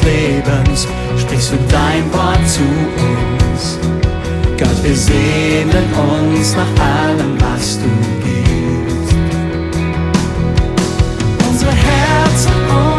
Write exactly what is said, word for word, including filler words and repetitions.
Lebens sprichst du dein Wort zu uns. Gott, wir sehnen uns nach allem, was du gibst. Unsere Herzen